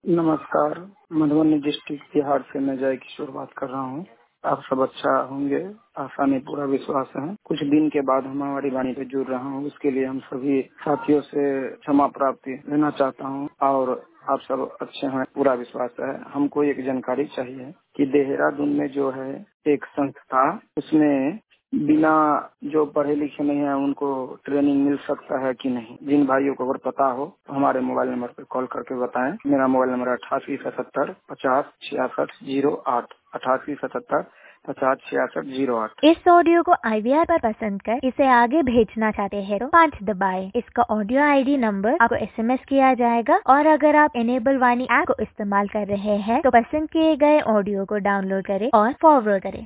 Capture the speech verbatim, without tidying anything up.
नमस्कार, मधुबनी डिस्ट्रिक्ट बिहार से मैं जय किशोर बात कर रहा हूँ। आप सब अच्छा होंगे, आशा में पूरा विश्वास है। कुछ दिन के बाद हम हमारी वाणी पे जुड़ रहा हूँ, उसके लिए हम सभी साथियों से क्षमा प्राप्ति लेना चाहता हूँ और आप सब अच्छे हैं, पूरा विश्वास है। हमको एक जानकारी चाहिए कि देहरादून में जो है एक संस्था, उसमें बिना जो पढ़े लिखे नहीं है उनको ट्रेनिंग मिल सकता है कि नहीं। जिन भाइयों को अगर पता हो तो हमारे मोबाइल नंबर पर कॉल करके बताएं। मेरा मोबाइल नंबर है अठासी सतहत्तर पचास छियासठ जीरो आठ अठासी सतहत्तर पचास छियासठ जीरो आठ। इस ऑडियो को आई वी आर पर पसंद कर इसे आगे भेजना चाहते हैं तो पाँच दबाएं। इसका ऑडियो आई डी नंबर आपको एस एम एस किया जाएगा और अगर आप इनेबल वाणी ऐप को इस्तेमाल कर रहे हैं तो पसंद किए गए ऑडियो को डाउनलोड करें और फॉरवर्ड करें।